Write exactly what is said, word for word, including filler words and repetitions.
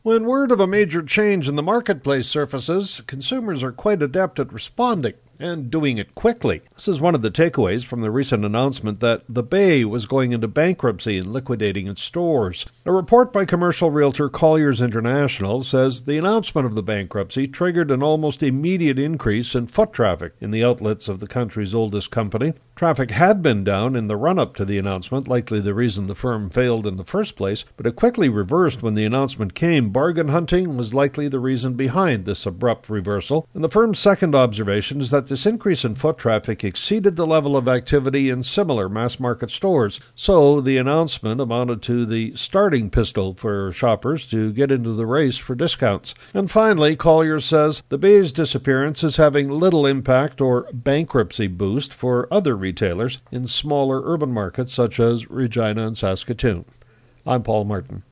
When word of a major change in the marketplace surfaces, consumers are quite adept at responding and doing it quickly. This is one of the takeaways from the recent announcement that The Bay was going into bankruptcy and liquidating its stores. A report by commercial realtor Colliers International says the announcement of the bankruptcy triggered an almost immediate increase in foot traffic in the outlets of the country's oldest company. Traffic had been down in the run-up to the announcement, likely the reason the firm failed in the first place, but it quickly reversed when the announcement came. Bargain hunting was likely the reason behind this abrupt reversal, and the firm's second observation is that this increase in foot traffic exceeded the level of activity in similar mass-market stores, so the announcement amounted to the starting pistol for shoppers to get into the race for discounts. And finally, Colliers says the Bay's disappearance is having little impact or bankruptcy boost for other retailers in smaller urban markets such as Regina and Saskatoon. I'm Paul Martin.